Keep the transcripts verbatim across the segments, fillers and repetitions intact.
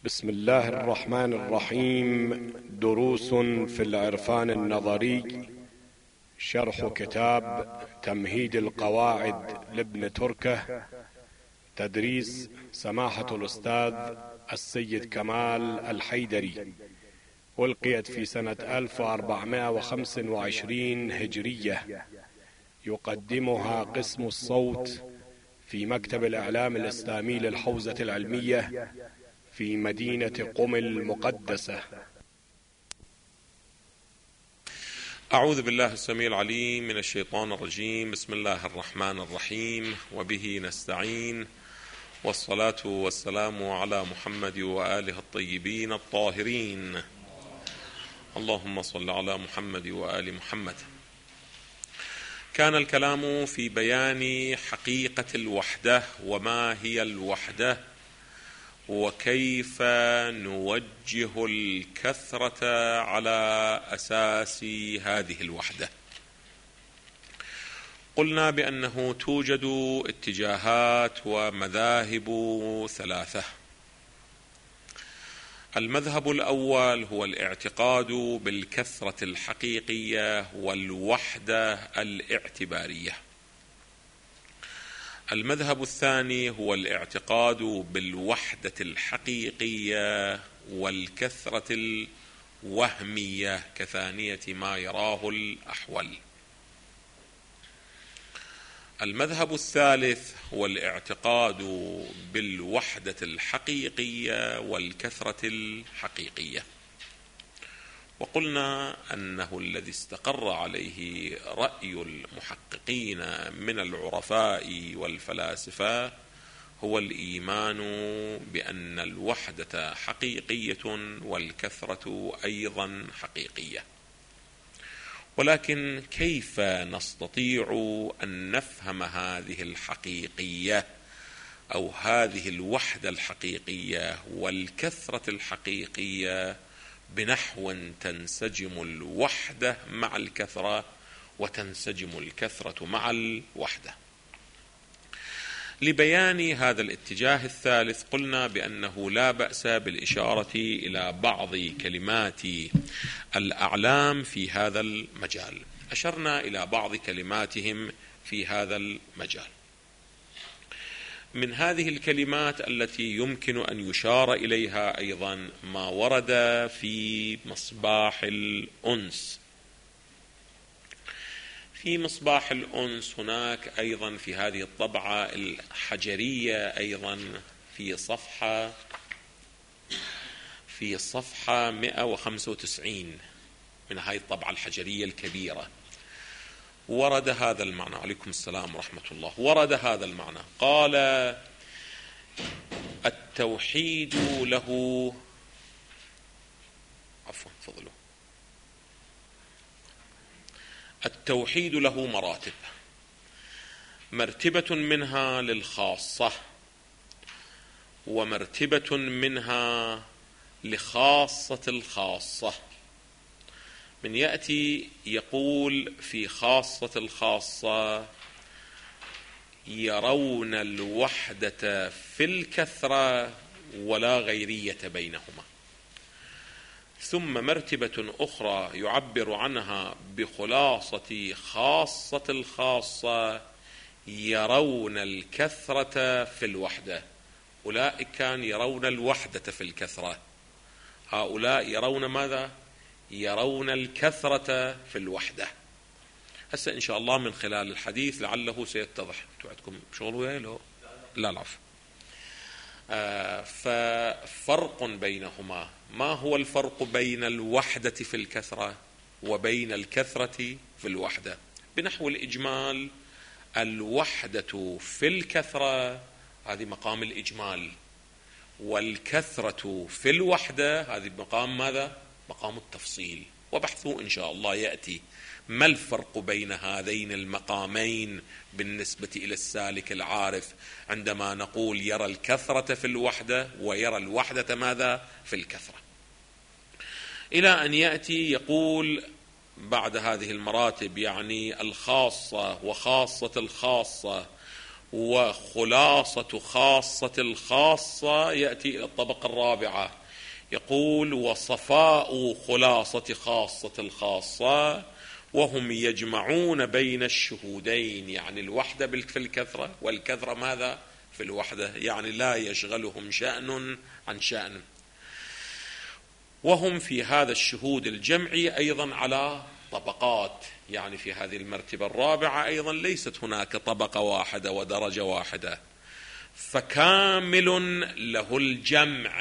بسم الله الرحمن الرحيم. دروس في العرفان النظري، شرح كتاب تمهيد القواعد لابن تركة، تدريس سماحة الأستاذ السيد كمال الحيدري، ألقيت في سنة ألف وأربعمائة وخمسة وعشرين هجرية. يقدمها قسم الصوت في مكتب الإعلام الإسلامي للحوزة العلمية في مدينة قم المقدسة. أعوذ بالله السميع العليم من الشيطان الرجيم. بسم الله الرحمن الرحيم، وبه نستعين، والصلاة والسلام على محمد وآله الطيبين الطاهرين. اللهم صل على محمد وآل محمد. كان الكلام في بيان حقيقة الوحدة، وما هي الوحدة، وكيف نوجه الكثرة على أساس هذه الوحدة. قلنا بأنه توجد اتجاهات ومذاهب ثلاثة. المذهب الأول هو الاعتقاد بالكثرة الحقيقية والوحدة الاعتبارية. المذهب الثاني هو الاعتقاد بالوحدة الحقيقية والكثرة الوهمية كثانية ما يراه الأحول. المذهب الثالث هو الاعتقاد بالوحدة الحقيقية والكثرة الحقيقية، وقلنا أنه الذي استقر عليه رأي المحققين من العرفاء والفلاسفة هو الإيمان بأن الوحدة حقيقية والكثرة أيضا حقيقية. ولكن كيف نستطيع أن نفهم هذه الحقيقية أو هذه الوحدة الحقيقية والكثرة الحقيقية بنحو تنسجم الوحدة مع الكثرة وتنسجم الكثرة مع الوحدة؟ لبيان هذا الاتجاه الثالث قلنا بأنه لا بأس بالإشارة إلى بعض كلمات الأعلام في هذا المجال. أشرنا إلى بعض كلماتهم في هذا المجال. من هذه الكلمات التي يمكن أن يشار إليها أيضا ما ورد في مصباح الأنس. في مصباح الأنس هناك أيضا في هذه الطبعة الحجرية أيضا في صفحة في صفحة مئة وخمسة وتسعين من هذه الطبعة الحجرية الكبيرة ورد هذا المعنى. عليكم السلام ورحمة الله. ورد هذا المعنى، قال: التوحيد له عفوا فضلوا التوحيد له مراتب، مرتبة منها للخاصة ومرتبة منها لخاصة الخاصة. من يأتي يقول في خاصة الخاصة يرون الوحدة في الكثرة ولا غيرية بينهما، ثم مرتبة أخرى يعبر عنها بخلاصة خاصة الخاصة يرون الكثرة في الوحدة. أولئك كان يرون الوحدة في الكثرة، هؤلاء يرون ماذا؟ يرون الكثرة في الوحدة. هسه إن شاء الله من خلال الحديث لعله سيتضح. عندكم شغل وياه؟ لا لا العفو. آه ففرق بينهما. ما هو الفرق بين الوحدة في الكثرة وبين الكثرة في الوحدة؟ بنحو الإجمال، الوحدة في الكثرة هذه مقام الإجمال، والكثرة في الوحدة هذه مقام ماذا؟ مقام التفصيل. وبحثه إن شاء الله يأتي ما الفرق بين هذين المقامين بالنسبة إلى السالك العارف عندما نقول يرى الكثرة في الوحدة ويرى الوحدة ماذا؟ في الكثرة. إلى أن يأتي يقول بعد هذه المراتب، يعني الخاصة وخاصة الخاصة وخلاصة خاصة الخاصة يأتي إلى الطبقة الرابعة، يقول وصفاء خلاصة خاصة الخاصة، وهم يجمعون بين الشهودين، يعني الوحدة في الكثرة والكثرة ماذا في الوحدة، يعني لا يشغلهم شأن عن شأن. وهم في هذا الشهود الجمعي أيضا على طبقات، يعني في هذه المرتبة الرابعة أيضا ليست هناك طبقة واحدة ودرجة واحدة، فكامل له الجمع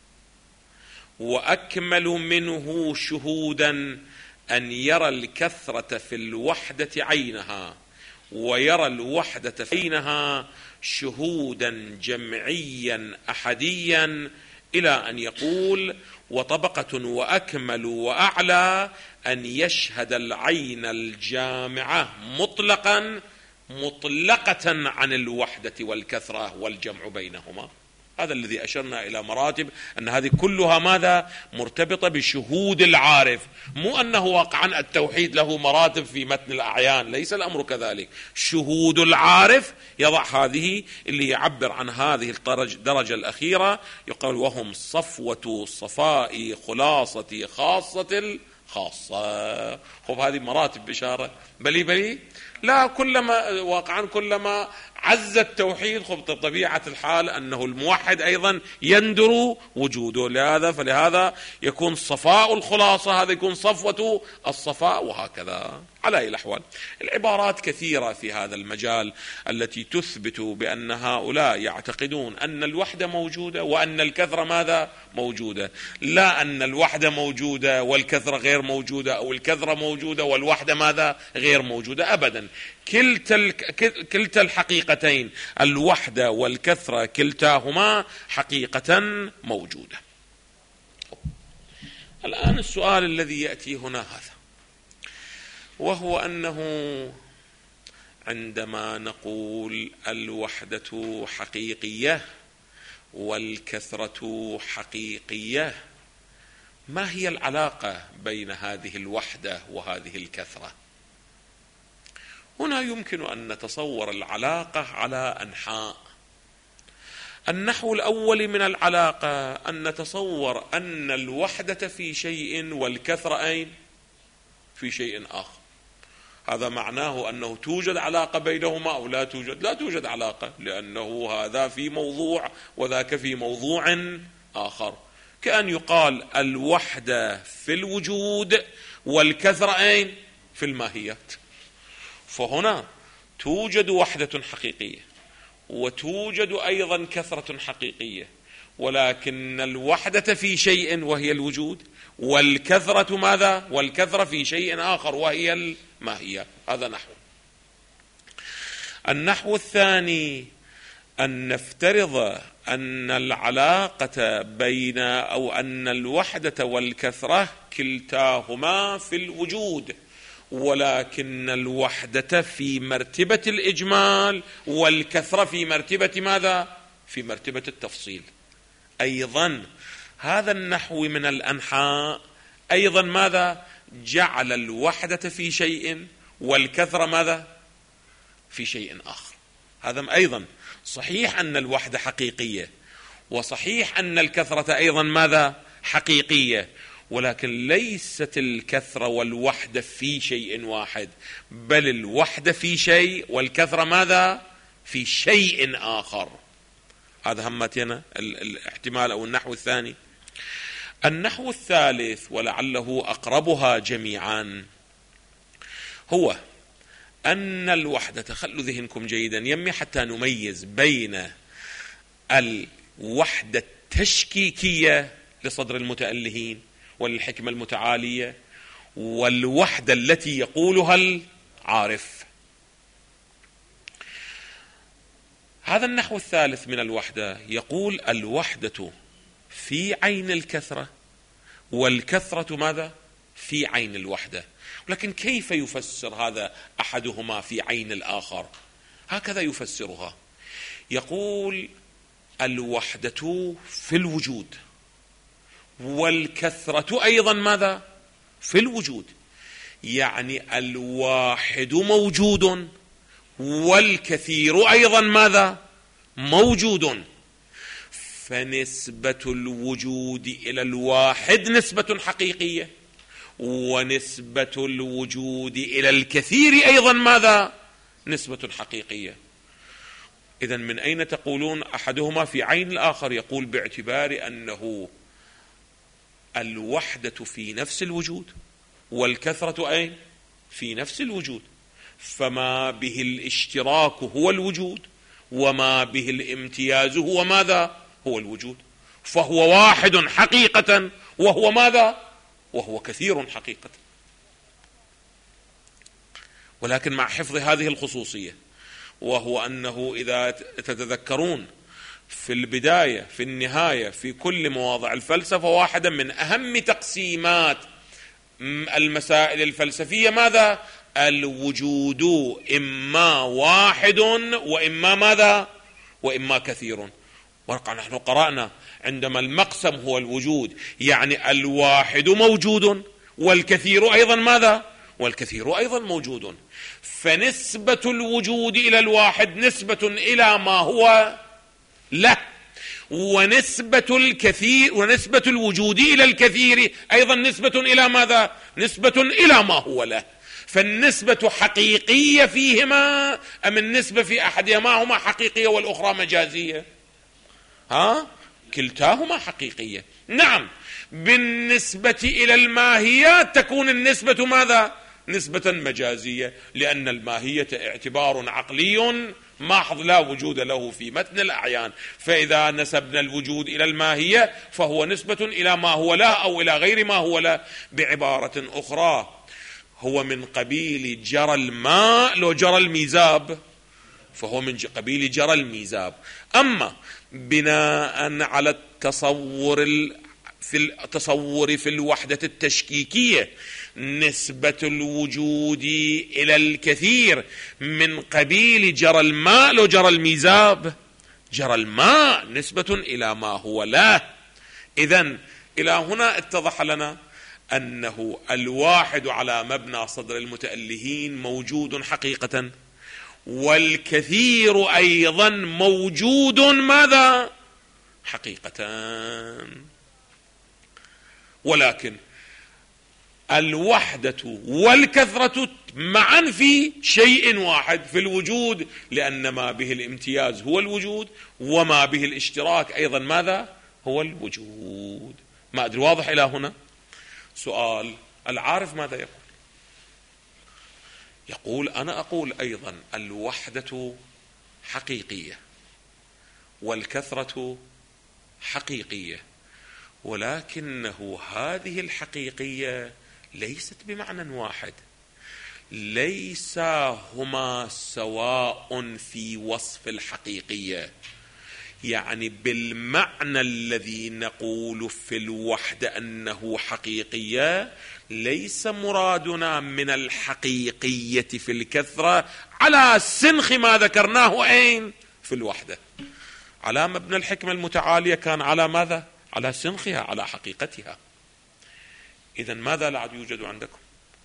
وأكمل منه شهودا أن يرى الكثرة في الوحدة عينها ويرى الوحدة في عينها شهودا جمعيا أحديا، إلى أن يقول وطبقة وأكمل وأعلى أن يشهد العين الجامعة مطلقا مطلقة عن الوحدة والكثرة والجمع بينهما. هذا الذي أشرنا إلى مراتب، أن هذه كلها ماذا مرتبطة بشهود العارف، مو أنه واقعا التوحيد له مراتب في متن الأعيان، ليس الأمر كذلك. شهود العارف يضع هذه اللي يعبر عن هذه الدرجة الأخيرة، يقول وهم صفوة صفاء خلاصة خاصة الخاصة. خب هذه مراتب بشارة بلي بلي لا، كلما واقعا كلما عز التوحيد خب طبيعة الحال أنه الموحد أيضا يندر وجوده، لهذا فلهذا يكون صفاء الخلاصة هذا يكون صفوة الصفاء، وهكذا. على أي الأحوال العبارات كثيرة في هذا المجال التي تثبت بأن هؤلاء يعتقدون أن الوحدة موجودة وأن الكثرة ماذا موجودة، لا أن الوحدة موجودة والكثرة غير موجودة، أو الكثرة موجودة والوحدة ماذا غير موجودة، أبدا. كلتا كلتا الحقيقتين الوحدة والكثرة كلتاهما حقيقة موجودة. الآن السؤال الذي يأتي هنا هذا، وهو أنه عندما نقول الوحدة حقيقية والكثرة حقيقية، ما هي العلاقة بين هذه الوحدة وهذه الكثرة؟ هنا يمكن أن نتصور العلاقة على أنحاء. النحو الأول من العلاقة أن نتصور أن الوحدة في شيء والكثرة أين؟ في شيء آخر. هذا معناه أنه توجد علاقة بينهما أو لا توجد؟ لا توجد علاقة، لأنه هذا في موضوع وذاك في موضوع آخر. كأن يقال الوحدة في الوجود والكثرة أين؟ في الماهيات. فهنا توجد وحدة حقيقية وتوجد أيضا كثرة حقيقية، ولكن الوحدة في شيء وهي الوجود، والكثرة ماذا؟ والكثرة في شيء آخر وهي الماهية. هذا نحو. النحو الثاني أن نفترض أن العلاقة بين أو أن الوحدة والكثرة كلتاهما في الوجود، ولكن الوحدة في مرتبة الإجمال والكثرة في مرتبة ماذا؟ في مرتبة التفصيل. أيضا هذا النحو من الأنحاء أيضا ماذا؟ جعل الوحدة في شيء والكثرة ماذا؟ في شيء آخر. هذا أيضا صحيح أن الوحدة حقيقية، وصحيح أن الكثرة أيضا ماذا؟ حقيقية، ولكن ليست الكثرة والوحدة في شيء واحد، بل الوحدة في شيء والكثرة ماذا؟ في شيء آخر. هذا همتنا الاحتمال أو النحو الثاني. النحو الثالث ولعله أقربها جميعا هو أن الوحدة، خلوا ذهنكم جيدا يمي حتى نميز بين الوحدة التشكيكية لصدر المتألهين والحكمة المتعالية والوحدة التي يقولها العارف. هذا النحو الثالث من الوحدة يقول الوحدة في عين الكثرة والكثرة ماذا؟ في عين الوحدة. لكن كيف يفسر هذا أحدهما في عين الآخر؟ هكذا يفسرها، يقول الوحدة في الوجود والكثرة أيضا ماذا؟ في الوجود، يعني الواحد موجود والكثير أيضا ماذا؟ موجود. فنسبة الوجود إلى الواحد نسبة حقيقية، ونسبة الوجود إلى الكثير أيضا ماذا؟ نسبة حقيقية. إذن من أين تقولون أحدهما في عين الآخر؟ يقول باعتبار أنه الوحدة في نفس الوجود والكثرة أي في نفس الوجود، فما به الاشتراك هو الوجود، وما به الامتياز هو ماذا؟ هو الوجود. فهو واحد حقيقة، وهو ماذا؟ وهو كثير حقيقة. ولكن مع حفظ هذه الخصوصية، وهو أنه إذا تتذكرون في البداية في النهاية في كل مواضع الفلسفة، واحدة من أهم تقسيمات المسائل الفلسفية ماذا؟ الوجود إما واحد وإما ماذا؟ وإما كثير. ورقع نحن قرأنا عندما المقسم هو الوجود، يعني الواحد موجود والكثير أيضا ماذا؟ والكثير أيضا موجود. فنسبة الوجود إلى الواحد نسبة إلى ما هو له، ونسبة الكثير ونسبة الوجود إلى الكثير أيضا نسبة إلى ماذا؟ نسبة إلى ما هو له. فالنسبة حقيقية فيهما أم النسبة في أحدهما هما حقيقية والأخرى مجازية؟ ها؟ كلتاهما حقيقية. نعم، بالنسبة إلى الماهيات تكون النسبة ماذا؟ نسبة مجازية، لأن الماهية اعتبار عقلي محض لا وجود له في متن الأعيان. فإذا نسبنا الوجود إلى الماهية فهو نسبة إلى ما هو لا أو إلى غير ما هو لا. بعبارة أخرى، هو من قبيل جرى الماء لو جرى الميزاب، فهو من قبيل جرى الميزاب. أما بناء على التصور في التصور في الوحدة التشكيكية، نسبة الوجود إلى الكثير من قبيل جرى الماء لو جرى الميزاب. جرى الماء نسبة إلى ما هو لا. إذن إلى هنا اتضح لنا أنه الواحد على مبنى صدر المتألهين موجود حقيقة، والكثير أيضا موجود ماذا؟ حقيقة. ولكن الوحدة والكثرة معا في شيء واحد في الوجود، لأن ما به الامتياز هو الوجود، وما به الاشتراك أيضا ماذا؟ هو الوجود. ما أدري واضح إلى هنا؟ سؤال: العارف ماذا يقول؟ يقول: أنا أقول أيضا الوحدة حقيقية والكثرة حقيقية، ولكنه هذه الحقيقية ليست بمعنى واحد، ليس هما سواء في وصف الحقيقية. يعني بالمعنى الذي نقول في الوحدة أنه حقيقية، ليس مرادنا من الحقيقية في الكثرة على سنخ ما ذكرناه أين في الوحدة. على مبنى الحكمة المتعالية كان على ماذا؟ على سنخها، على حقيقتها. إذن ماذا لا يوجد عندكم؟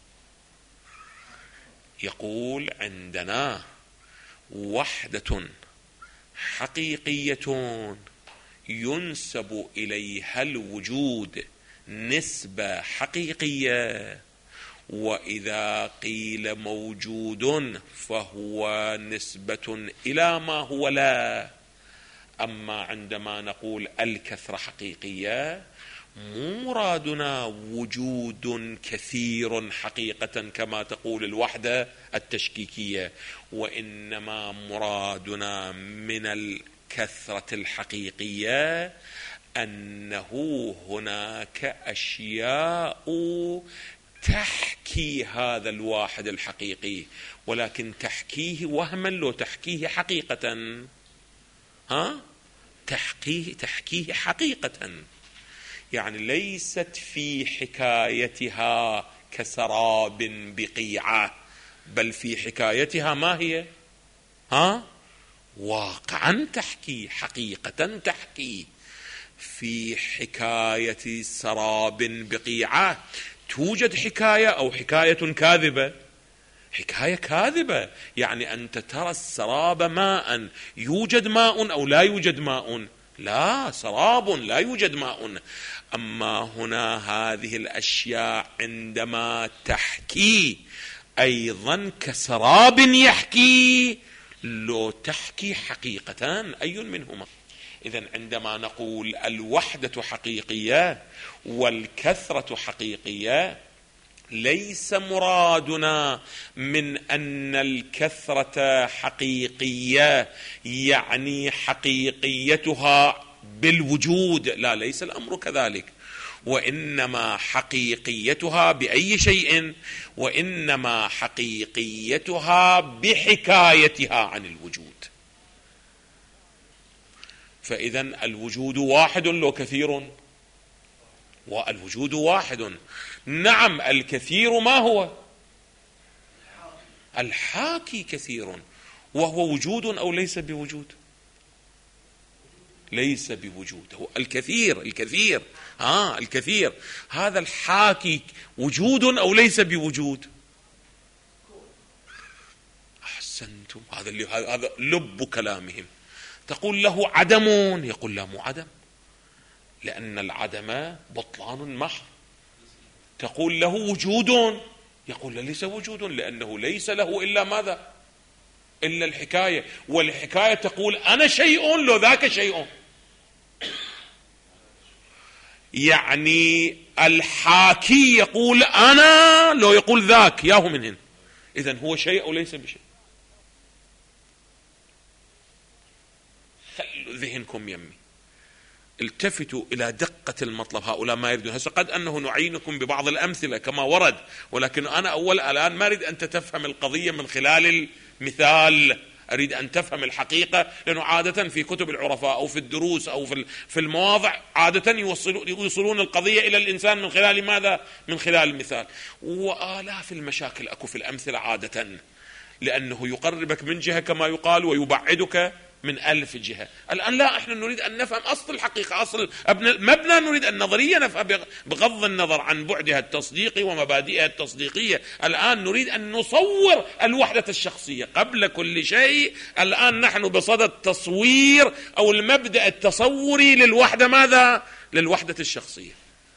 يقول: عندنا وحدة حقيقية ينسب إليها الوجود نسبة حقيقية، وإذا قيل موجود فهو نسبة إلى ما هو لا. أما عندما نقول الكثرة حقيقية، مو مرادنا وجود كثير حقيقة كما تقول الوحدة التشكيكية، وإنما مرادنا من الكثرة الحقيقية أنه هناك أشياء تحكي هذا الواحد الحقيقي، ولكن تحكيه وهما لو تحكيه حقيقة. ها؟ تحكيه تحكيه حقيقة، يعني ليست في حكايتها كسراب بقيعة، بل في حكايتها ما هي؟ ها؟ واقعا تحكي، حقيقة تحكي. في حكاية سراب بقيعة توجد حكاية أو حكاية كاذبة؟ حكاية كاذبة. يعني أنت ترى السراب ماء، يوجد ماء أو لا يوجد ماء؟ لا، سراب لا يوجد ماء. أما هنا هذه الأشياء عندما تحكي أيضا كسراب يحكي، لو تحكي حقيقتان أي منهما؟ إذن عندما نقول الوحدة حقيقية والكثرة حقيقية، ليس مرادنا من أن الكثرة حقيقية يعني حقيقيتها بالوجود، لا، ليس الأمر كذلك، وإنما حقيقيتها بأي شيء؟ وإنما حقيقيتها بحكايتها عن الوجود. فإذا الوجود واحد لو كثير؟ والوجود واحد. نعم، الكثير ما هو؟ الحاكي كثير، وهو وجود أو ليس بوجود؟ ليس بوجود، هو الكثير. الكثير ها الكثير هذا الحاكي وجود أو ليس بوجود؟ أحسنتم، هذا اللي هذا لب كلامهم. تقول له عدم، يقول لا، مو عدم، لأن العدم بطلان محض. تقول له وجود، يقول لا، ليس وجود، لأنه ليس له إلا ماذا؟ إلا الحكاية، والحكاية تقول أنا شيء لو ذاك شيء. يعني الحاكي يقول أنا لو يقول ذاك، ياهو منهن. إذن هو شيء أو ليس بشيء؟ خلوا ذهنكم يمي، التفتوا إلى دقة المطلب. هؤلاء ما يريدون، هسه قد أنه نعينكم ببعض الأمثلة كما ورد، ولكن أنا أول الآن ما أريد أن تفهم القضية من خلال المثال، أريد أن تفهم الحقيقة، لأنه عادة في كتب العرفاء أو في الدروس أو في المواضع عادة يوصلون القضية إلى الإنسان من خلال ماذا؟ من خلال المثال. وآلاف المشاكل أكو في الأمثلة عادة، لأنه يقربك من جهة كما يقال ويبعدك من ألف جهة. الآن لا، احنا نريد أن نفهم أصل الحقيقة، أصل مبنى، نريد النظرية نفهم بغض النظر عن بعدها التصديقي ومبادئها التصديقية. الآن نريد أن نصور الوحدة الشخصية قبل كل شيء. الآن نحن بصدد تصوير أو المبدأ التصوري للوحدة ماذا؟ للوحدة الشخصية.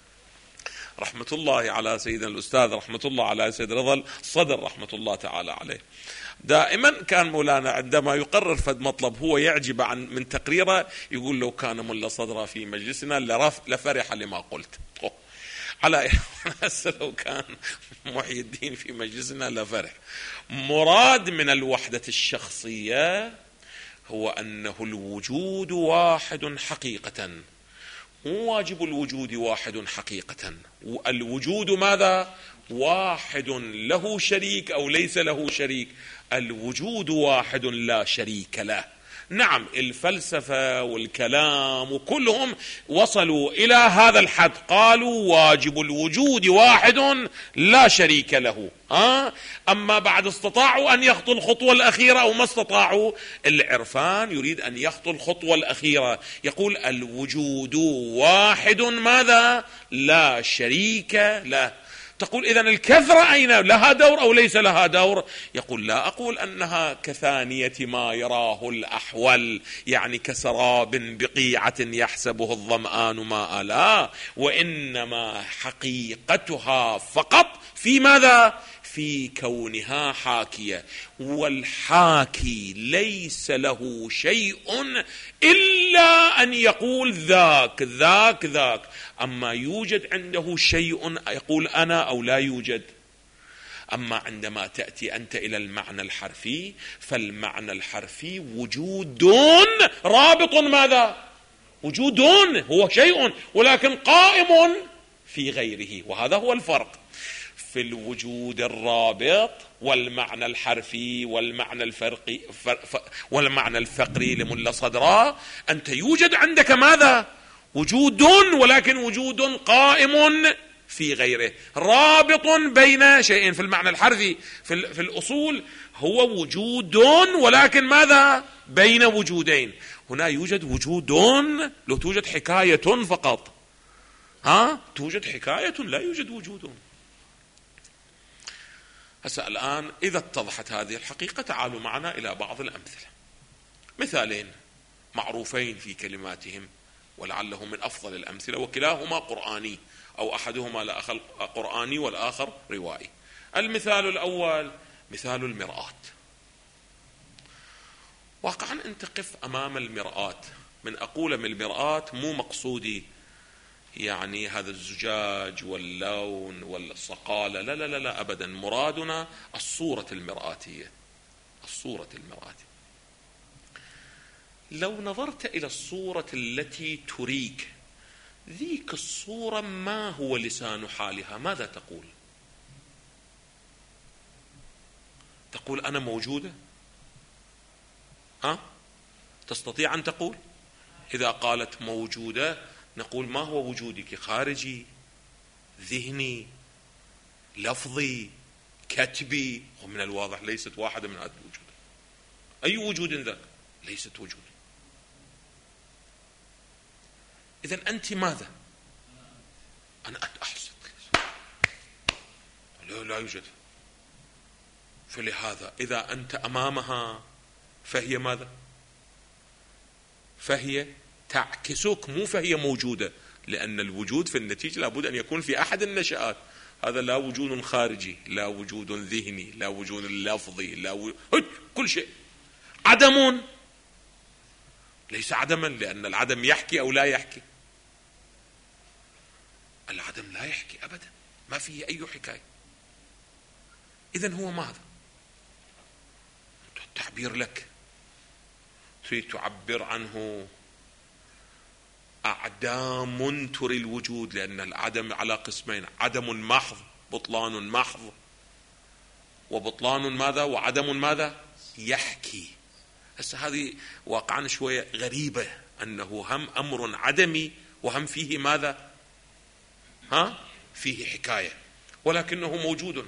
رحمة الله على سيدنا الأستاذ، رحمة الله على سيد رضا الصدر، رحمة الله تعالى عليه. دائما كان مولانا عندما يقرر فد مطلب هو يعجب عن من تقريره، يقول لو كان ملا صدرا في مجلسنا لفرح لما قلت. على لو كان محي الدين في مجلسنا لفرح. مراد من الوحدة الشخصية هو أنه الوجود واحد حقيقة، مو واجب الوجود واحد حقيقة. الوجود ماذا؟ واحد له شريك أو ليس له شريك؟ الوجود واحد لا شريك له. نعم، الفلسفة والكلام وكلهم وصلوا إلى هذا الحد، قالوا واجب الوجود واحد لا شريك له. آه؟ أما بعد استطاعوا أن يخطوا الخطوة الأخيرة أو ما استطاعوا؟ العرفان يريد أن يخطوا الخطوة الأخيرة، يقول الوجود واحد ماذا؟ لا شريك له. تقول إذن الكثرة أين لها دور أو ليس لها دور؟ يقول لا أقول أنها كثانية ما يراه الأحول، يعني كسراب بقيعة يحسبه الظمآن ماء، لا، وإنما حقيقتها فقط في ماذا؟ في كونها حاكية، والحاكي ليس له شيء إلا أن يقول ذاك ذاك ذاك. أما يوجد عنده شيء يقول أنا أو لا يوجد؟ أما عندما تأتي أنت إلى المعنى الحرفي، فالمعنى الحرفي وجود رابط ماذا؟ وجود هو شيء ولكن قائم في غيره، وهذا هو الفرق في الوجود الرابط والمعنى الحرفي والمعنى الفرقي والمعنى الفقري لملا صدرا. أنت يوجد عندك ماذا؟ وجود، ولكن وجود قائم في غيره، رابط بين شيئين. في المعنى الحرفي في, في الأصول هو وجود ولكن ماذا؟ بين وجودين. هنا يوجد وجود، لو توجد حكاية فقط، ها توجد حكاية لا يوجد وجود. هسه الآن إذا اتضحت هذه الحقيقة تعالوا معنا إلى بعض الأمثلة. مثالين معروفين في كلماتهم ولعله من أفضل الأمثلة، وكلاهما قرآني أو أحدهما الآخر قرآني والآخر روائي. المثال الأول مثال المرآة. واقعا أنت قف أمام المرآة، من أقول من المرآة مو مقصودي يعني هذا الزجاج واللون والصقالة، لا لا لا لا أبدا، مرادنا الصورة المرآتية، الصورة المرآتية. لو نظرت إلى الصورة التي تريك ذيك الصورة ما هو لسان حالها، ماذا تقول؟ تقول أنا موجودة؟ ها؟ تستطيع أن تقول؟ إذا قالت موجودة نقول ما هو وجودك؟ خارجي، ذهني، لفظي، كتبي. ومن الواضح ليست واحدة من هذه الوجود. أي وجود ذاك؟ ليست وجود. إذن أنت ماذا؟ أنا أحسن لا, لا يوجد. فلهذا إذا أنت أمامها فهي ماذا؟ فهي تعكسك، مو فهي موجودة، لأن الوجود في النتيجة لابد أن يكون في أحد النشآت. هذا لا وجود خارجي، لا وجود ذهني، لا وجود لفظي، لا و... كل شيء عدم. ليس عدما، لأن العدم يحكي أو لا يحكي. العدم لا يحكي أبدا، ما فيه أي حكاية. إذن هو ماذا؟ التعبير لك تريد تعبر عنه أعدام تري الوجود، لأن العدم على قسمين: عدم محض، بطلان محض، وبطلان ماذا؟ وعدم ماذا؟ يحكي. هسه هذه واقعا شوية غريبة، أنه هم أمر عدمي وهم فيه ماذا؟ ها؟ فيه حكاية، ولكنه موجود.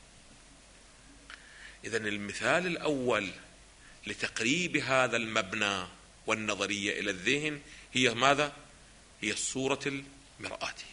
إذن المثال الأول لتقريب هذا المبنى والنظرية إلى الذهن هي ماذا؟ هي الصورة المرآتية.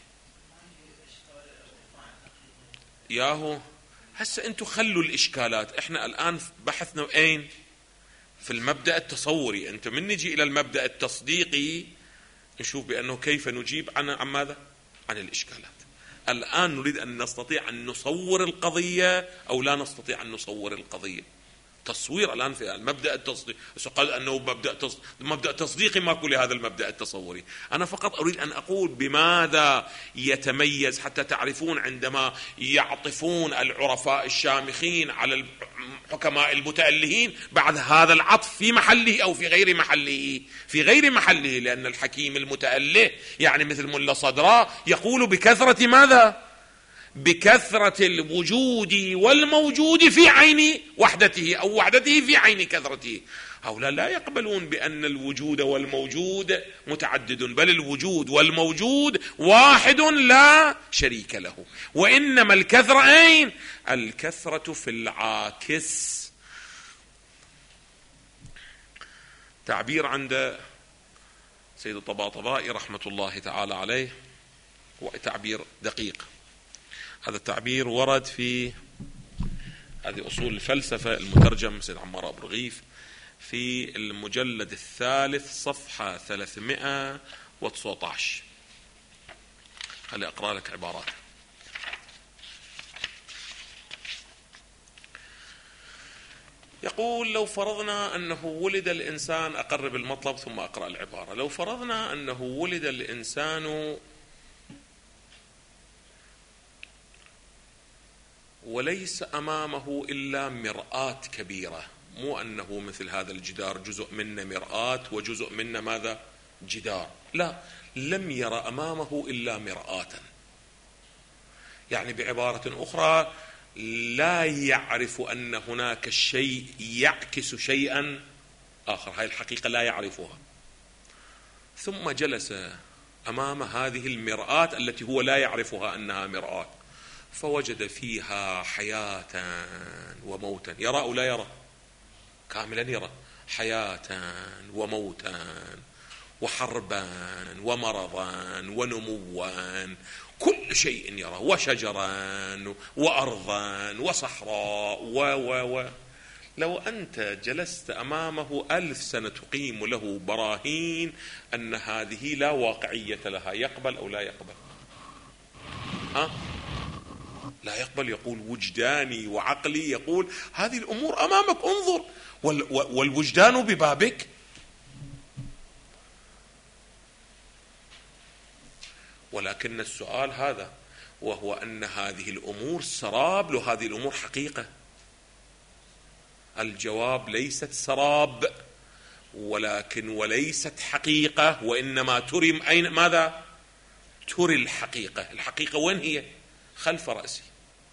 ياهو هسه أنتم خلوا الإشكالات، إحنا الآن بحثنا أين؟ في المبدأ التصوري. أنت من نجي إلى المبدأ التصديقي نشوف بأنه كيف نجيب عن عن ماذا؟ عن الإشكالات. الآن نريد أن نستطيع أن نصور القضية أو لا نستطيع أن نصور القضية. تصوير الآن في المبدأ التصديقي، قال أنه مبدأ تصديقي، مبدأ تصديقي ماكو لهذا المبدأ التصوري. أنا فقط أريد أن أقول بماذا يتميز، حتى تعرفون عندما يعطفون العرفاء الشامخين على الحكماء المتألهين بعد هذا العطف في محله أو في غير محله. في غير محله، لأن الحكيم المتأله يعني مثل ملا صدراء يقول بكثرة ماذا؟ بكثرة الوجود والموجود في عين وحدته أو وحدته في عين كثرته. هؤلاء لا يقبلون بأن الوجود والموجود متعدد، بل الوجود والموجود واحد لا شريك له. وإنما الكثرة أين؟ الكثرة في العاكس. تعبير عند سيد الطباطبائي رحمة الله تعالى عليه هو تعبير دقيق. هذا التعبير ورد في هذه أصول الفلسفة المترجم سيد عمار أبو رغيف في المجلد الثالث صفحة ثلاثمائة وتسعة عشر. خلي أقرأ لك عبارات. يقول: لو فرضنا أنه ولد الإنسان، أقرب المطلب ثم أقرأ العبارة. لو فرضنا أنه ولد الإنسان وليس أمامه إلا مرآة كبيرة، مو أنه مثل هذا الجدار جزء منه مرآة وجزء منه ماذا؟ جدار. لا، لم يرى أمامه إلا مرآة. يعني بعبارة أخرى لا يعرف أن هناك شيء يعكس شيئا آخر، هاي الحقيقة لا يعرفها. ثم جلس أمام هذه المرآة التي هو لا يعرفها أنها مرآة، فوجد فيها حياة وموتا. يرى أو لا يرى؟ كاملا يرى حياة وموتا وحربا ومرضا ونموا، كل شيء يرى، وشجرا وأرضا وصحراء و و و لو أنت جلست أمامه ألف سنة تقيم له براهين أن هذه لا واقعية لها، يقبل أو لا يقبل؟ ها؟ لا يقبل. يقول وجداني وعقلي يقول هذه الأمور أمامك، انظر، والوجدان ببابك. ولكن السؤال هذا، وهو أن هذه الأمور سراب لو هذه الأمور حقيقة. الجواب ليست سراب، ولكن وليست حقيقة، وإنما تري أين ماذا؟ تري الحقيقة. الحقيقة وين هي؟ خلف رأسي.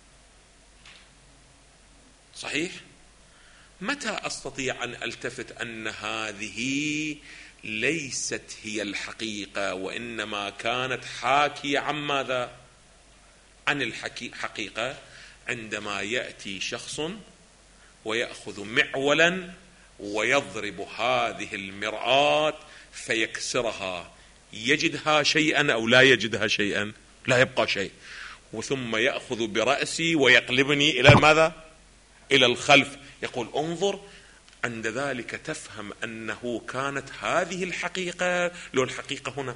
صحيح؟ متى أستطيع أن ألتفت أن هذه ليست هي الحقيقة، وإنما كانت حاكية عن ماذا؟ عن الحقيقة. عندما يأتي شخص ويأخذ معولا ويضرب هذه المرآة فيكسرها، يجدها شيئا أو لا يجدها شيئا؟ لا يبقى شيء. وثم يأخذ برأسي ويقلبني إلى ماذا؟ إلى الخلف، يقول انظر. عند ذلك تفهم أنه كانت هذه الحقيقة، لو الحقيقة هنا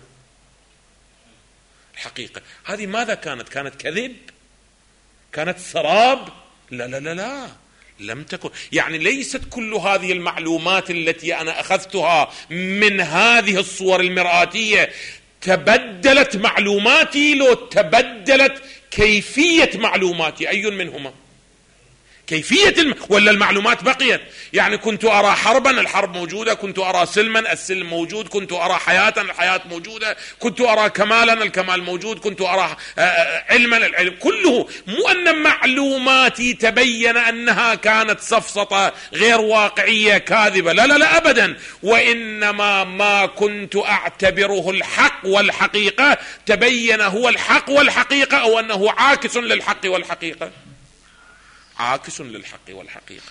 الحقيقة هذه ماذا كانت؟ كانت كذب؟ كانت سراب؟ لا لا لا لا، لم تكن. يعني ليست كل هذه المعلومات التي أنا أخذتها من هذه الصور المرآتية تبدلت معلوماتي، لو تبدلت كيفية معلوماتي. أي منهما؟ كيفية الم... ولا المعلومات بقيت؟ يعني كنت أرى حربا، الحرب موجودة، كنت أرى سلما، السلم موجود، كنت أرى حياة، الحياة موجودة، كنت أرى كمالا، الكمال موجود، كنت أرى علما، العلم كله. مو أن معلوماتي تبين أنها كانت سفسطة غير واقعية كاذبة، لا لا لا أبدا، وإنما ما كنت أعتبره الحق والحقيقة تبين هو الحق والحقيقة، أو أنه عاكس للحق والحقيقة، عاكس للحق والحقيقة.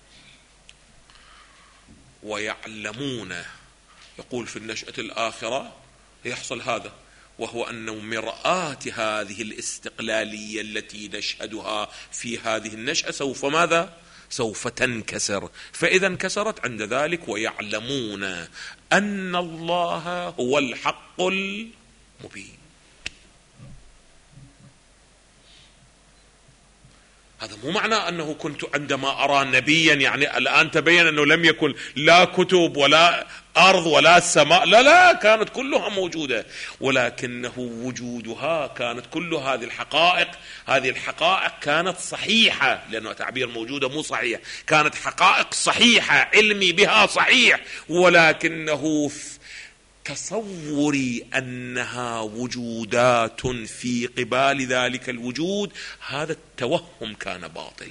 ويعلمون، يقول في النشأة الآخرة يحصل هذا، وهو أنه مرآة هذه الاستقلالية التي نشهدها في هذه النشأة سوف ماذا؟ سوف تنكسر. فإذا انكسرت عند ذلك ويعلمون أن الله هو الحق المبين. هذا مو معنى أنه كنت عندما أرى نبيا يعني الآن تبين أنه لم يكن لا كتب ولا أرض ولا سماء، لا لا، كانت كلها موجودة، ولكنه وجودها كانت كل هذه الحقائق، هذه الحقائق كانت صحيحة، لأنه تعبير موجودة مو صحيح، كانت حقائق صحيحة، علمي بها صحيح، ولكنه تصوري أنها وجودات في قبال ذلك الوجود، هذا التوهم كان باطل.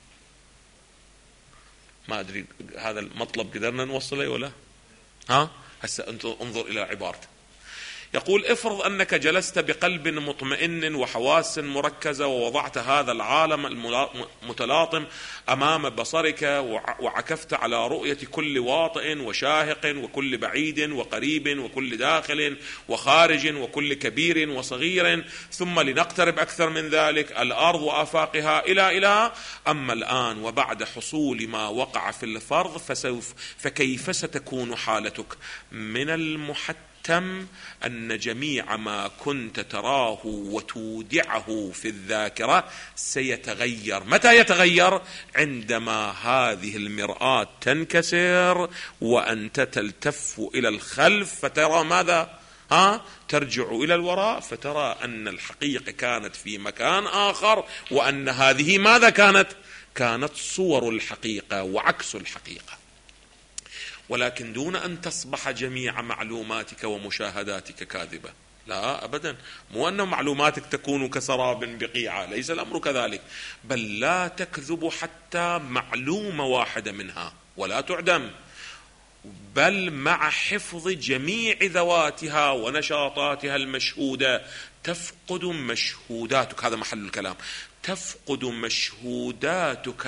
ما أدري هذا المطلب قدرنا نوصله ولا؟ ها؟ هسه أنت انظر إلى عبارته. يقول افرض أنك جلست بقلب مطمئن وحواس مركزة ووضعت هذا العالم المتلاطم أمام بصرك وعكفت على رؤية كل واطئ وشاهق وكل بعيد وقريب وكل داخل وخارج وكل كبير وصغير، ثم لنقترب أكثر من ذلك الأرض وآفاقها إلى إلى. أما الآن وبعد حصول ما وقع في الفرض فسوف فكيف ستكون حالتك؟ من المحتم تم أن جميع ما كنت تراه وتودعه في الذاكرة سيتغير. متى يتغير؟ عندما هذه المرآة تنكسر وأنت تلتف إلى الخلف فترى ماذا؟ ها؟ ترجع إلى الوراء فترى أن الحقيقة كانت في مكان آخر، وأن هذه ماذا كانت؟ كانت صور الحقيقة وعكس الحقيقة. ولكن دون أن تصبح جميع معلوماتك ومشاهداتك كاذبة، لا أبدا. مو أن معلوماتك تكون كسراب بقيعة، ليس الأمر كذلك، بل لا تكذب حتى معلومة واحدة منها ولا تعدم، بل مع حفظ جميع ذواتها ونشاطاتها المشهودة تفقد مشهوداتك. هذا محل الكلام. تفقد مشهوداتك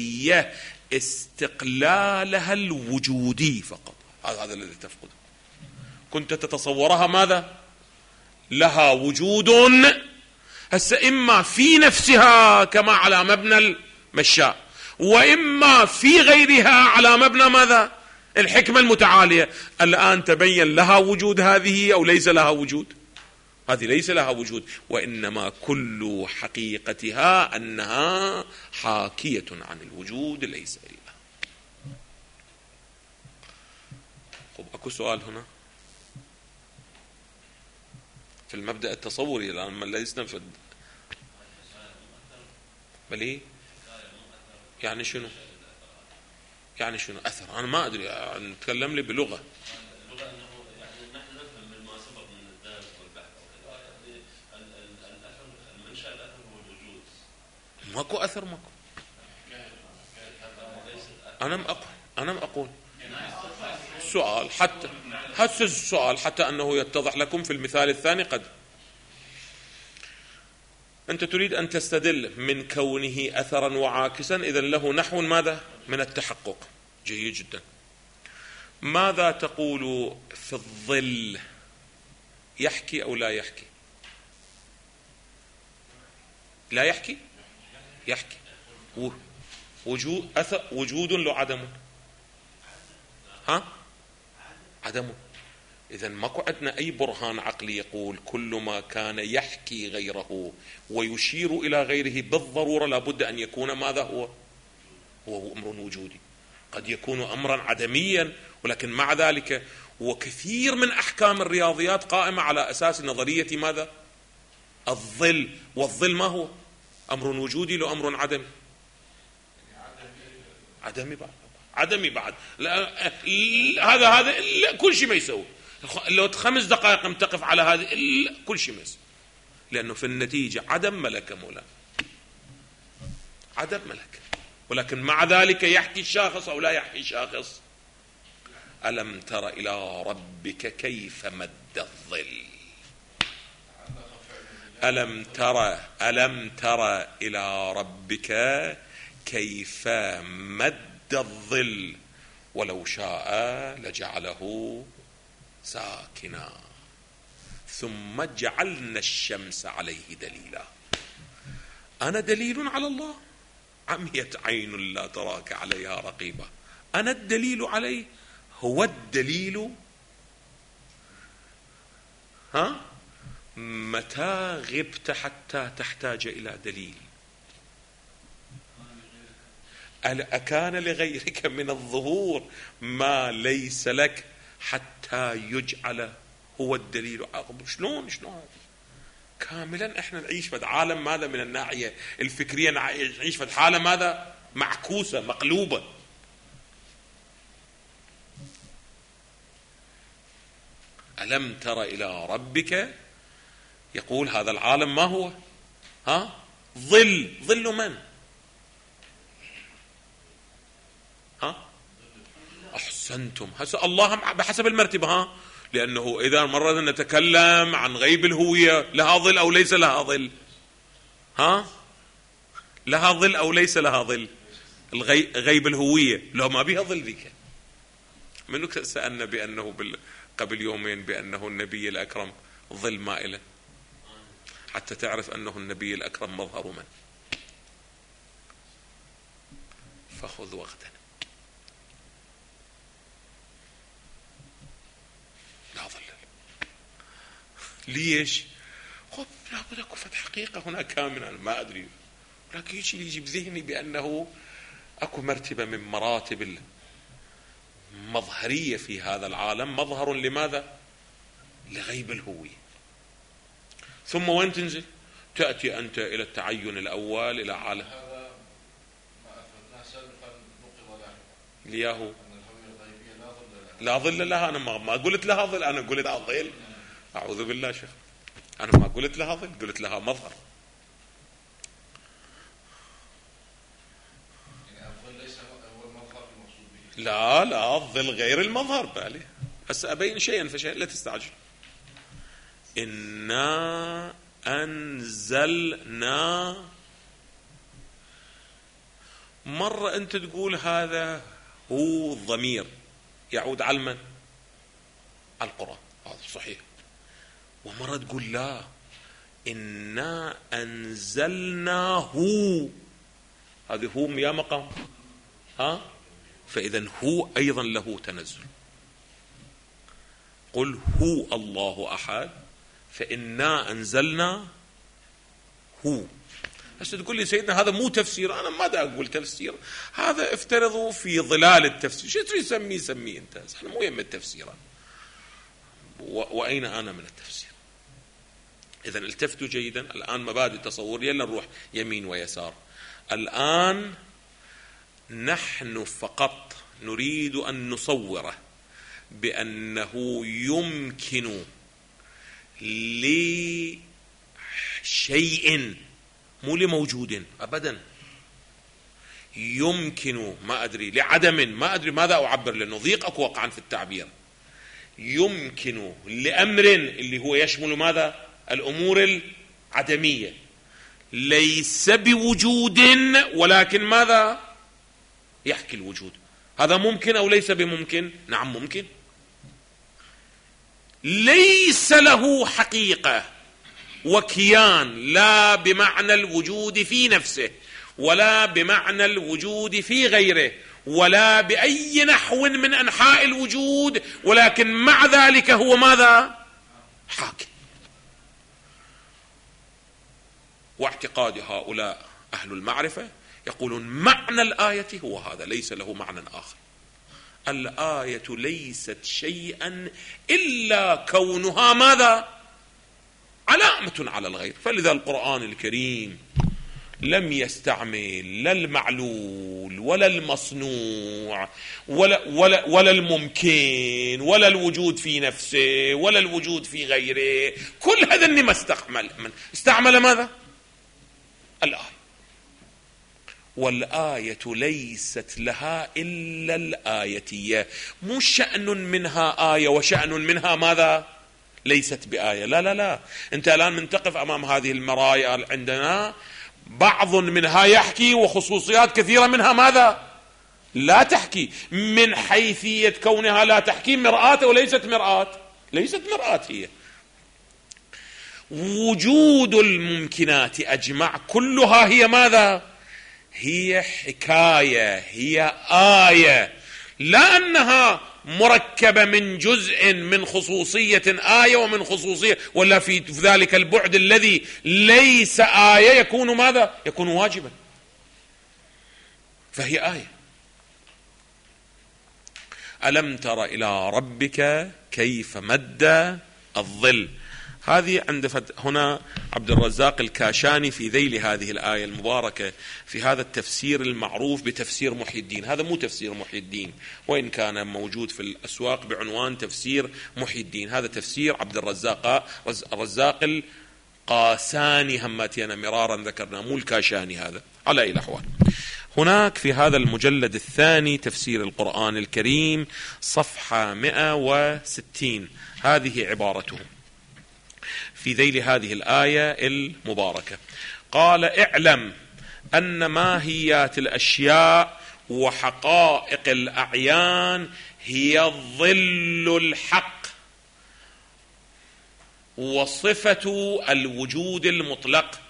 الأولية استقلالها الوجودي فقط، هذا الذي تفقده. كنت تتصورها ماذا؟ لها وجود هسه إما في نفسها كما على مبنى المشاء، وإما في غيرها على مبنى ماذا؟ الحكمة المتعالية. الآن تبين لها وجود هذه أو ليس لها وجود؟ هذه ليس لها وجود، وإنما كل حقيقتها أنها حاكية عن الوجود ليس لها. خب أكو سؤال هنا في المبدأ التصوري الآن ما لا يستنفد بل إيه؟ يعني شنو؟ يعني شنو أثر؟ أنا ما أدري، نتكلم لي بلغة. ماكو أثر، ماكو. أنا ما أقول أنا ما أقول سؤال حتى هذا السؤال حتى أنه يتضح لكم في المثال الثاني. قد أنت تريد أن تستدل من كونه أثرا وعاكسا، إذن له نحو ماذا؟ من التحقق. جيد جدا. ماذا تقول في الظل؟ يحكي أو لا يحكي؟ لا يحكي؟ يحكي. وجود أثر، وجود له عدم؟ ها؟ عدم. إذن ماكو عندنا أي برهان عقلي يقول كل ما كان يحكي غيره ويشير إلى غيره بالضرورة لابد أن يكون ماذا هو؟ هو أمر وجودي. قد يكون أمرا عدميا، ولكن مع ذلك وكثير من أحكام الرياضيات قائمة على أساس نظرية ماذا؟ الظل. والظل ما هو؟ أمر وجودي لو أمر عدمي؟ عدمي بعد. عدمي بعد. لا هذا هذا لا كل شيء ما يسوي. لو خمس دقائق متقف على هذه كل شيء ما يسوي، لأنه في النتيجة عدم ملكة مولا، عدم ملكة. ولكن مع ذلك يحكي الشاخص أو لا يحكي الشاخص؟ ألم تر إلى ربك كيف مد الظل؟ ألم ترى ألم ترى إلى ربك كيف مد الظل ولو شاء لجعله ساكنا ثم جعلنا الشمس عليه دليلا. أنا دليل على الله؟ عميت عين لا تراك عليها رقيبة. أنا الدليل عليه؟ هو الدليل؟ ها؟ متى غبت حتى تحتاج إلى دليل؟ أكان لغيرك من الظهور ما ليس لك حتى يجعل هو الدليل؟ شلون شلون كاملا احنا نعيش في عالم ماذا من الناحية الفكرية؟ نعيش في حالة ماذا؟ معكوسة مقلوبة. ألم تر إلى ربك، يقول هذا العالم ما هو؟ ها؟ ظل. ظل من؟ ها؟ أحسنتم. هسه الله بحسب المرتبة. ها؟ لأنه إذا مرة نتكلم عن غيب الهوية، لها ظل أو ليس لها ظل؟ ها؟ لها ظل أو ليس لها ظل؟ الغيب الهوية لو ما بها ظل ذيك. منو سألنا بأنه قبل يومين بأنه النبي الأكرم ظل مائلة، حتى تعرف أنه النبي الأكرم مظهر من؟ فخذ وقتا. لا ظل. ليش؟ خب لابد أكو فتح حقيقة هنا كاملة، أنا ما أدري، ولكن يجي يجي بذهني بأنه أكو مرتبة من مراتب المظهرية في هذا العالم، مظهر لماذا؟ لغيب الهوية. ثم وين تنزل؟ تأتي أنت إلى التعين الأول، إلى عالم لياهو لا ظل لها. أنا ما قلت لها ظل، أنا قلت ظل. أعوذ بالله شيخ، أنا ما قلت لها ظل، قلت لها مظهر. لا لا الظل غير المظهر. بالي هسه أبين شيئا فشيئا لا تستعجل. إنا أنزلنا، مرة أنت تقول هذا هو الضمير يعود على من؟ على القرآن. هذا صحيح. ومرة تقول لا، إنا أنزلناه، هذه هو يا مقام، ها، فإذا هو أيضا له تنزل. قل هو الله أحد، فإنا أنزلنا هو. هسه تقول لي سيدنا هذا مو تفسير، أنا ما دا أقول تفسير، هذا افترضوا في ظلال التفسير، شو تريد تسميه سميه أنت، احنا مو يم التفسير، وأين أنا من التفسير؟ إذن التفتوا جيدا. الآن مبادئ تصور، يلا نروح يمين ويسار. الآن نحن فقط نريد أن نصوره بأنه يمكن لشيء، مو لموجود أبدا، يمكن، ما أدري، لعدم، ما أدري ماذا أعبر لأنه ضيق أكو وقعا في التعبير. يمكن لأمر اللي هو يشمل ماذا؟ الأمور العدمية، ليس بوجود ولكن ماذا؟ يحكي الوجود. هذا ممكن أو ليس بممكن؟ نعم ممكن. ليس له حقيقة وكيان، لا بمعنى الوجود في نفسه، ولا بمعنى الوجود في غيره، ولا بأي نحو من أنحاء الوجود، ولكن مع ذلك هو ماذا؟ حاكم. واعتقاد هؤلاء أهل المعرفة يقولون معنى الآية هو هذا، ليس له معنى آخر. الآية ليست شيئا إلا كونها ماذا؟ علامة على الغير. فلذا القرآن الكريم لم يستعمل لا المعلول ولا المصنوع ولا, ولا, ولا الممكن ولا الوجود في نفسه ولا الوجود في غيره. كل هذا ما استعمل. من استعمل ماذا؟ الآية. والآية ليست لها إلا الآيتية، مو شأن منها آية وشأن منها ماذا؟ ليست بآية. لا لا لا، أنت الآن من تقف أمام هذه المرايا عندنا، بعض منها يحكي وخصوصيات كثيرة منها ماذا؟ لا تحكي. من حيثية كونها لا تحكي، مرآة وليست مرآة؟ ليست مرآة هي. وجود الممكنات أجمع كلها هي ماذا؟ هي حكاية، هي آية، لا أنها مركبة من جزء من خصوصية آية ومن خصوصية، ولا في ذلك البعد الذي ليس آية يكون ماذا؟ يكون واجبا. فهي آية. ألم تر إلى ربك كيف مد الظل. هذه عند هنا عبد الرزاق الكاشاني في ذيل هذه الآية المباركة في هذا التفسير المعروف بتفسير محي الدين. هذا مو تفسير محي الدين، وإن كان موجود في الأسواق بعنوان تفسير محي الدين، هذا تفسير عبد الرزاق الرزاق القاساني، هماتينا مرارا ذكرنا، مو الكاشاني. هذا على أي الأحوال. هناك في هذا المجلد الثاني تفسير القرآن الكريم صفحة مئة وستين، هذه عبارته في ذيل هذه الآية المباركة. قال: اعلم أن ماهيات الأشياء وحقائق الأعيان هي ظل الحق وصفة الوجود المطلق،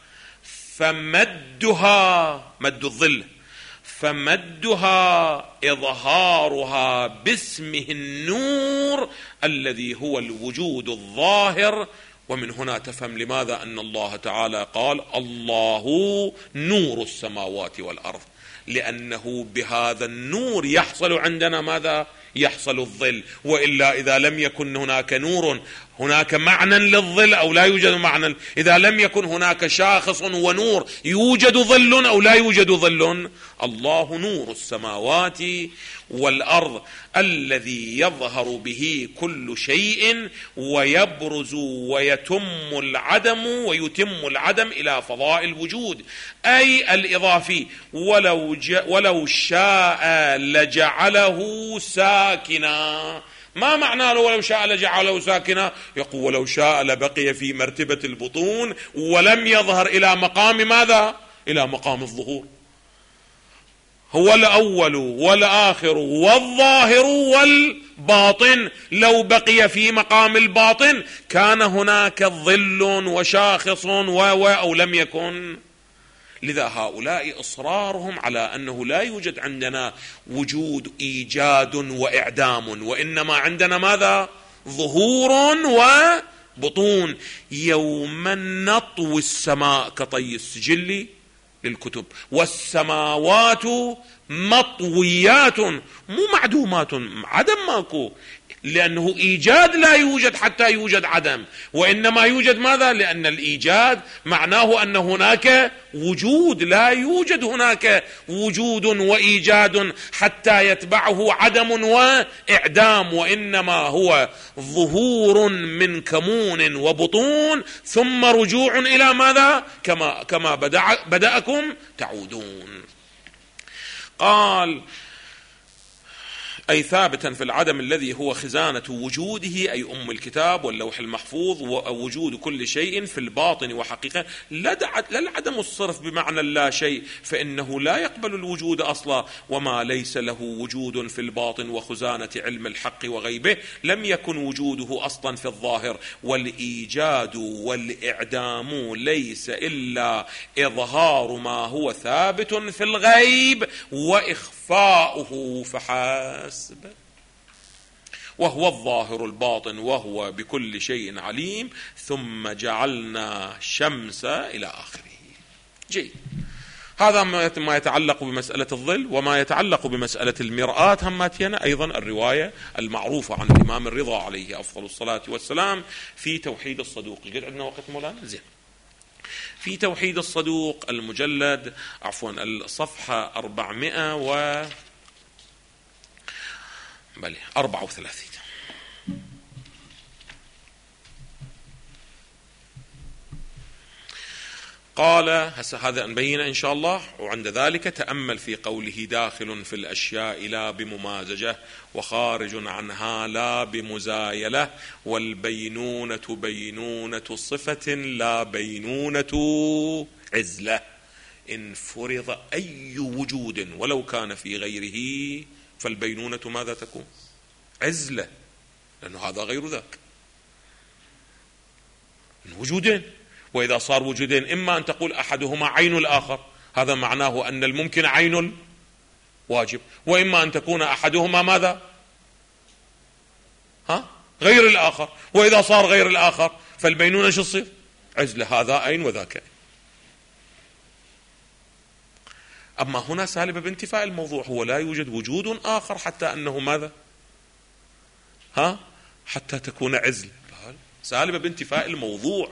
فمدها، مد الظل، فمدها إظهارها باسمه النور الذي هو الوجود الظاهر. ومن هنا تفهم لماذا أن الله تعالى قال: الله نور السماوات والأرض، لأنه بهذا النور يحصل عندنا ماذا؟ يحصل الظل. وإلا إذا لم يكن هناك نور هناك معنى للظل أو لا يوجد معنى؟ إذا لم يكن هناك شاخص ونور يوجد ظل أو لا يوجد ظل؟ الله نور السماوات والأرض الذي يظهر به كل شيء ويبرز ويتم العدم ويتم العدم إلى فضاء الوجود، أي الإضافي. ولو, ولو شاء لجعله ساكنا. ما معنى له ولو شاء لجعله ساكنا؟ يقول ولو شاء لبقي في مرتبة البطون ولم يظهر إلى مقام ماذا؟ إلى مقام الظهور. هو الأول والآخر والظاهر باطن، لو بقي في مقام الباطن كان هناك ظل وشاخص و أو لم يكن. لذا هؤلاء إصرارهم على أنه لا يوجد عندنا وجود إيجاد وإعدام، وإنما عندنا ماذا؟ ظهور وبطون. يوما نطوي السماء كطي السجل للكتب، والسماوات مطويات، مو معدومات، عدم ماكو، لأنه إيجاد لا يوجد حتى يوجد عدم، وإنما يوجد ماذا؟ لأن الإيجاد معناه أن هناك وجود، لا يوجد هناك وجود وإيجاد حتى يتبعه عدم وإعدام، وإنما هو ظهور من كمون وبطون ثم رجوع إلى ماذا؟ كما, كما بدأ بدأكم تعودون. قال أي ثابتا في العدم الذي هو خزانة وجوده، أي أم الكتاب واللوح المحفوظ ووجود كل شيء في الباطن وحقيقة، لا العدم الصرف بمعنى لا شيء، فإنه لا يقبل الوجود أصلا، وما ليس له وجود في الباطن وخزانة علم الحق وغيبه لم يكن وجوده أصلا في الظاهر. والإيجاد والإعدام ليس إلا إظهار ما هو ثابت في الغيب وإخفاؤه فحسب، وهو الظاهر الباطن وهو بكل شيء عليم، ثم جعلنا شمس إلى آخره. جيد، هذا ما يتعلق بمسألة الظل. وما يتعلق بمسألة المرآة هماتينا أيضا الرواية المعروفة عن الإمام الرضا عليه أفضل الصلاة والسلام في توحيد الصدوق. قد عندنا وقت مولانا؟ زين. في توحيد الصدوق المجلد عفوا الصفحة أربعمائة و بلي أربعة وثلاثين. قال هسه هذا نبين إن شاء الله. وعند ذلك تأمل في قوله داخل في الأشياء لا بممازجة، وخارج عنها لا بمزايلة، والبينونة بينونة صفة لا بينونة عزلة. إن فرض أي وجود ولو كان في غيره فالبينونة ماذا تكون؟ عزلة، لأنه هذا غير ذاك من وجودين. وإذا صار وجودين إما أن تقول أحدهما عين الآخر، هذا معناه أن الممكن عين الواجب، وإما أن تكون أحدهما ماذا؟ ها؟ غير الآخر. وإذا صار غير الآخر فالبينونة شو تصير؟ عزلة، هذا عين وذاك عين. أما هنا سالبة بانتفاء الموضوع، هو لا يوجد وجود آخر حتى أنه ماذا؟ ها؟ حتى تكون عزلة، سالبة بانتفاء الموضوع.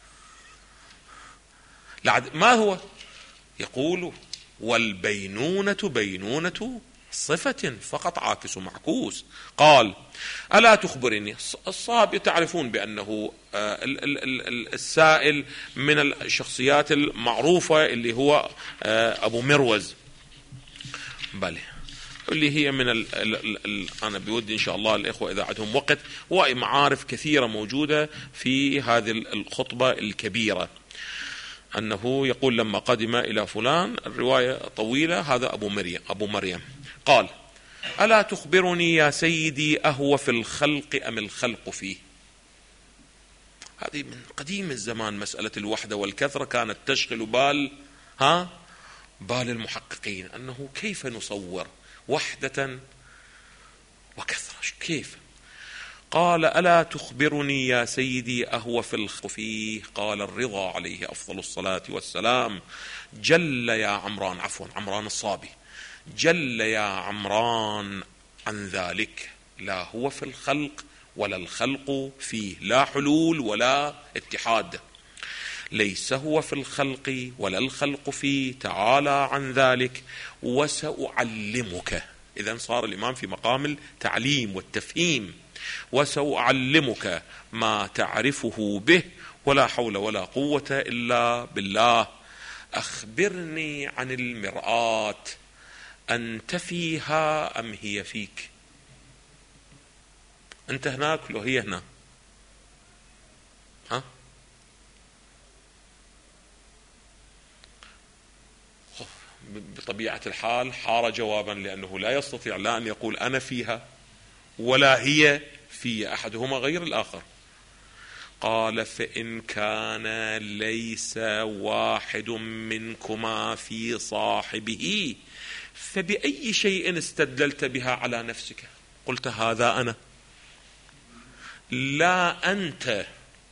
ما هو؟ يقول والبينونة بينونة صفة فقط، عاكس معكوس. قال ألا تخبرني، الصحابة تعرفون بأنه السائل من الشخصيات المعروفة اللي هو أبو مروز، بله اللي هي من ال ال ال أنا بودي إن شاء الله الإخوة إذا عندهم وقت، ومعارف كثيرة موجودة في هذه الخطبة الكبيرة، أنه يقول لما قدم إلى فلان، الرواية طويلة، هذا أبو مريم أبو مريم قال ألا تخبرني يا سيدي أهو في الخلق أم الخلق فيه؟ هذه من قديم الزمان مسألة الوحدة والكثرة كانت تشغل بال ها بال المحققين، أنه كيف نصور وحدة وكثرة، كيف؟ قال ألا تخبرني يا سيدي أهو في الخلق فيه؟ قال الرضا عليه أفضل الصلاة والسلام جل يا عمران، عفوا عمران الصابي، جل يا عمران عن ذلك، لا هو في الخلق ولا الخلق فيه، لا حلول ولا اتحاد، ليس هو في الخلق ولا الخلق فيه، تعالى عن ذلك وسأعلمك. إذن صار الإمام في مقام التعليم والتفهيم، وسأعلمك ما تعرفه به، ولا حول ولا قوة إلا بالله. أخبرني عن المرآة، أنت فيها أم هي فيك؟ أنت هناك لو هي هنا؟ ها؟ بطبيعة الحال حار جوابا، لأنه لا يستطيع لا أن يقول أنا فيها ولا هي في أحدهما غير الآخر. قال فإن كان ليس واحد منكما في صاحبه فبأي شيء استدللت بها على نفسك؟ قلت هذا أنا لا أنت.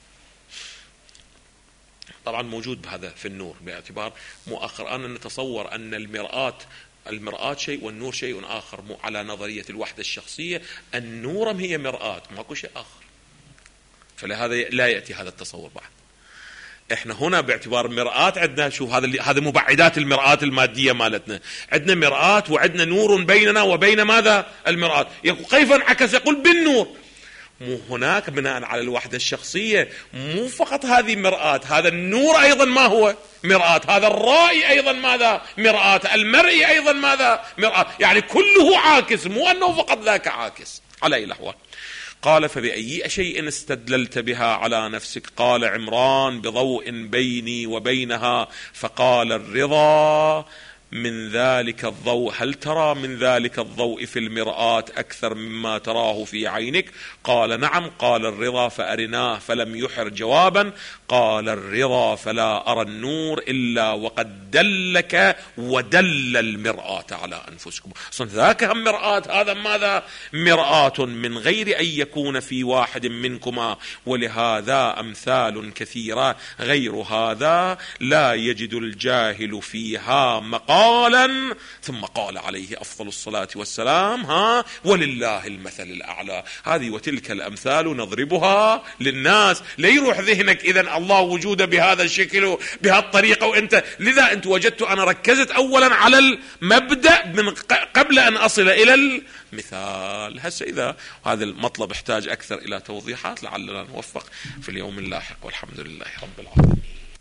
طبعا موجود بهذا في النور، باعتبار مؤخر أنا نتصور أن المرآة المرآة شيء والنور شيء آخر، مو على نظرية الوحدة الشخصية. النور هي مرآة، ماكو شيء آخر، فلهذا لا يأتي هذا التصور بعد. احنا هنا باعتبار مرآة عندنا، شوف هذا اللي هذا مبعدات المرآة المادية مالتنا، عندنا مرآة وعندنا نور بيننا وبين ماذا؟ المرآة. يقول كيف انعكس؟ يقول بالنور. مو هناك بناء على الوحدة الشخصية مو فقط هذه مرآة، هذا النور أيضا ما هو مرآة، هذا الرائي أيضا ماذا؟ مرآة، المرئي أيضا ماذا؟ مرآة، يعني كله عاكس، مو أنه فقط ذاك عاكس. على أي الأحوال قال فبأي شيء استدللت بها على نفسك؟ قال عمران بضوء بيني وبينها. فقال الرضا من ذلك الضوء. هل ترى من ذلك الضوء في المرآة أكثر مما تراه في عينك؟ قال نعم. قال الرضا فأرناه، فلم يحر جوابا. قال الرضا فلا أرى النور إلا وقد دلك ودل المرآة على أنفسكم. أصلا ذاك هم مرآة، هذا ماذا؟ مرآة من غير أن يكون في واحد منكما، ولهذا أمثال كثيرة غير هذا لا يجد الجاهل فيها مقام. قالا ثم قال عليه أفضل الصلاة والسلام ها ولله المثل الأعلى. هذه وتلك الأمثال نضربها للناس، لا يروح ذهنك إذن الله وجوده بهذا الشكل بهالطريقة وأنت. لذا أنت وجدت أنا ركزت أولا على المبدأ من قبل أن أصل إلى المثال. هسه إذا هذا المطلب احتاج أكثر إلى توضيحات لعلنا نوفق في اليوم اللاحق، والحمد لله رب العالمين.